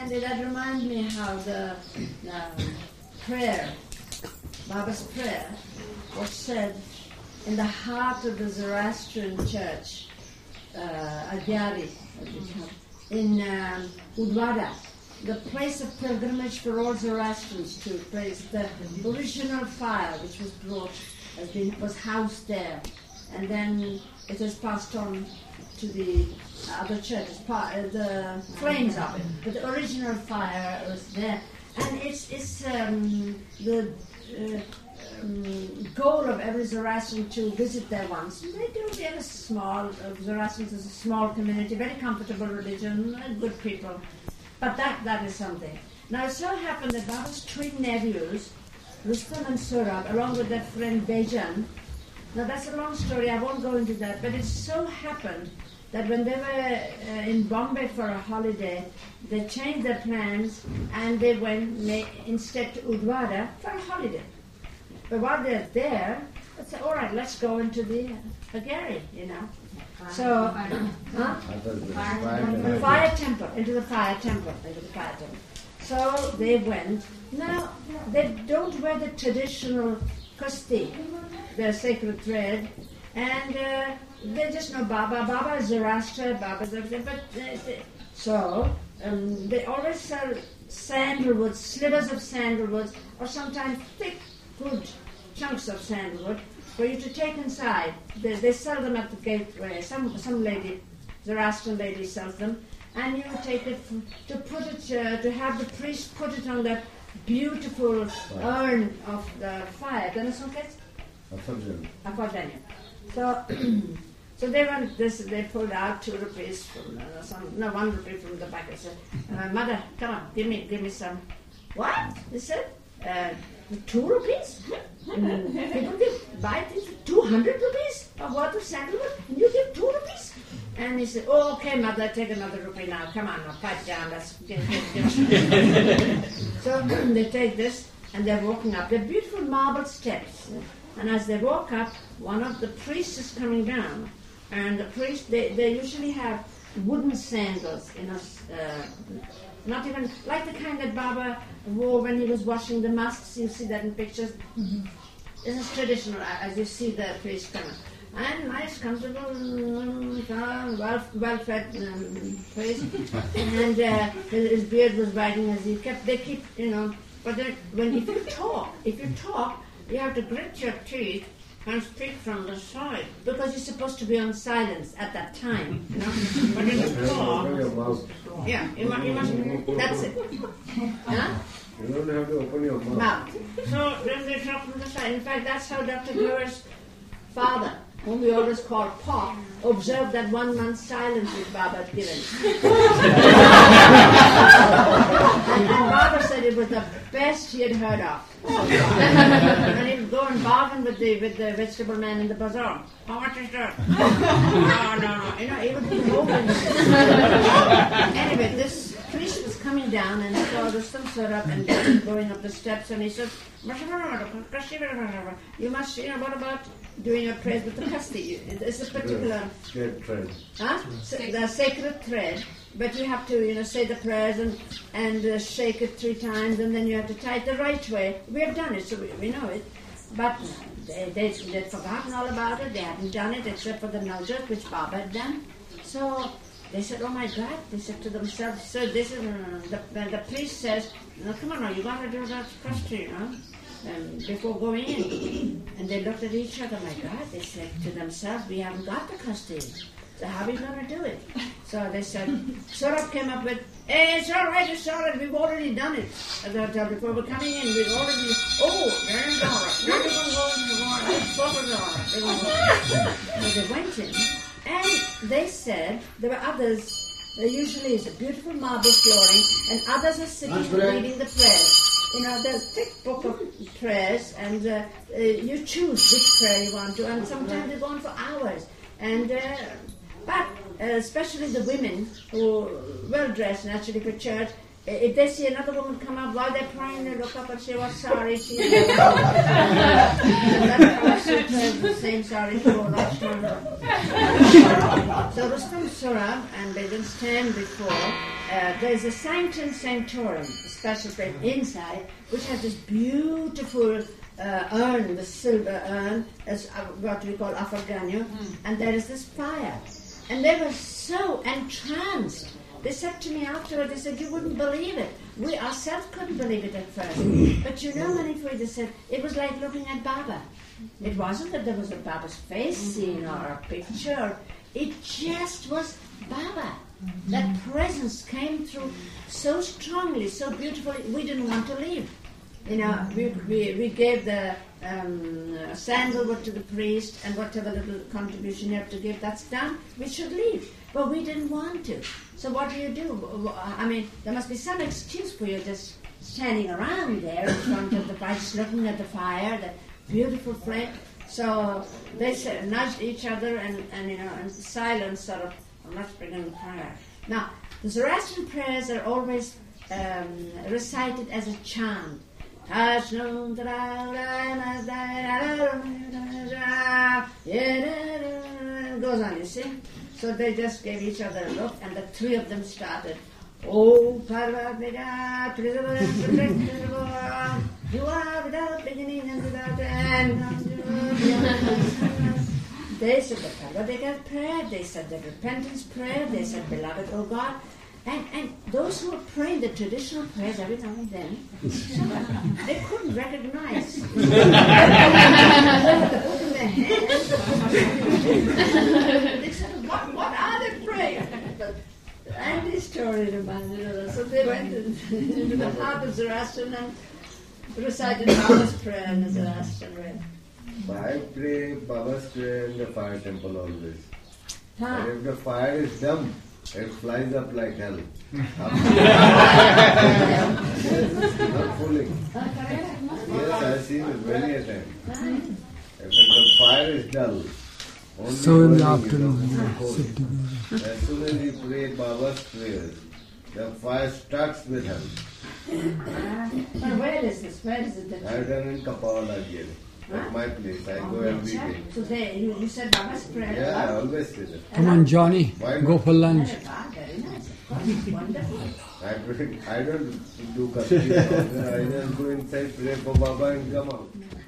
And that reminds me how the prayer, Baba's prayer, was said in the heart of the Zoroastrian church, Adyari, in Udvada, the place of pilgrimage for all Zoroastrians to praise the original fire which was brought, was housed there, and then it was passed on to the other churches, the flames of it, but the original fire was there, and it's the goal of every Zoroastrian to visit there once. And they do. They have a small, Zoroastrians is a small community, very comfortable religion, good people. But that is something. Now it so happened that Baba's twin nephews, Rustam and Surab, along with their friend Bejan, now that's a long story, I won't go into that, but it so happened that when they were in Bombay for a holiday, they changed their plans and they went instead to Udvada for a holiday. But while they're there, they said, all right, let's go into the Agari, So, fire temple. So they went. Now, they don't wear the traditional kusti, the sacred thread, and they just know Baba. Baba is Zoroaster, Baba is everything. But they always sell sandalwood, slivers of sandalwood, or sometimes thick, good chunks of sandalwood for you to take inside. They sell them at the gateway. Some lady, Zoroastrian lady sells them, and you take it to put it to have the priest put it on that beautiful urn of the fire. So they went this. They pulled out 2 rupees from 1 rupee from the back. I said, "Mother, come on, give me some." What? They said, 2 rupees? People buy things for 200 rupees of worth of sandalwood, and you give 2 rupees? And he said, "Oh, okay, mother, take another rupee now. Come on, now, pipe down. Let's get." So they take this, and they're walking up. They're beautiful marble steps. And as they walk up, one of the priests is coming down. And the priest, they usually have wooden sandals, not even like the kind that Baba wore when he was washing the masks. You see that in pictures. Mm-hmm. This is traditional, as you see the priest coming. And nice, comfortable, well-fed priest. And his beard was wagging as he kept. They keep, But if you talk, you have to grit your teeth and speak from the side, because you're supposed to be on silence at that time, But when you talk, you must. That's it. Huh? You don't have to open your mouth. So then they talk from the side. In fact, that's how Dr. Glover's father, whom we always call Pop, observed that 1 month silence which Baba had given. and Baba said it was the best he had heard of. And he would go and bargain with the vegetable man in the bazaar. How much is that? No. He would be open. Anyway, this priest was coming down and saw Rustam Surab and going up the steps, and he said, "You must, what about doing a prayer with the kasti? It's a particular thread. The sacred thread, but you have to, say the prayers and shake it 3 times, and then you have to tie it the right way. We have done it, so we know it. But they'd forgotten all about it. They hadn't done it except for the Navjot, which Baba had done. So they said, "Oh my God!" They said to themselves. So this is the priest says, "No, come on, now you got to do that kasti, before going in." And they looked at each other. My God! They said to themselves, "We haven't got the kasti. So how are we going to do it?" So they said, Surab came up with, "Hey, it's all right, we've already done it." Before we're coming in, we've already, then it's all right. Now we're going to go. So they went in, and they said, there were others, usually it's a beautiful marble flooring, and others are sitting reading the prayers. There's a thick book of prayers, and you choose which prayer you want to, and sometimes they go on for hours. And but especially the women who are well dressed naturally for church, if they see another woman come up while they're praying, they look up and say, "What sari she is?" That's the same sari she wore last time. So Rustam Surab, and they didn't stand before there's a Sanctum Sanctorum, a special place inside, which has this beautiful urn, the silver urn, as what we call afagano, and there is this fire. And they were so entranced. They said to me afterward, they said, you wouldn't believe it. We ourselves couldn't believe it at first. But you know, Manipuri, they said, it was like looking at Baba. It wasn't that there was a Baba's face seen or a picture. It just was Baba. That presence came through so strongly, so beautifully, we didn't want to leave. You know, we gave the sandalwood to the priest, and whatever little contribution you have to give, that's done. We should leave. But we didn't want to. So what do? I mean, there must be some excuse for you just standing around there in front of the fire, just looking at the fire, the beautiful flame. So they nudged each other and you know, in silence sort of, let's begin prayer. Now, the Zoroastrian prayers are always recited as a chant. Goes on, you see. So they just gave each other a look, and the three of them started. Oh, Parvati, preserve and protect, you are without beginning and without end. They said the Parvati prayer, they said the repentance prayer, they said, beloved, O God. And those who were praying the traditional prayers every now and then, they couldn't recognize. They had the book in their hands. They said, what are they praying? And this story reminded us. So they went into the heart of Zoroastrian and recited Baba's prayer in the Zoroastrian way. I pray Baba's prayer in the fire temple always. And if the fire is dumb, it flies up like hell. Not fooling. Yes, I've seen it many a time. If the fire is dull, only so in the burning, afternoon, as soon as you pray Baba's prayers, the fire starts with hell. But where is this? Where is it? I've done in Kapawala jail. At my place, I go every day. So there, you said Baba's prayer. Yeah, I always say that. come on, Johnny, Why go not? for lunch. Very nice. Of course, wonderful. I don't do custody. I just go inside, pray for Baba and come out.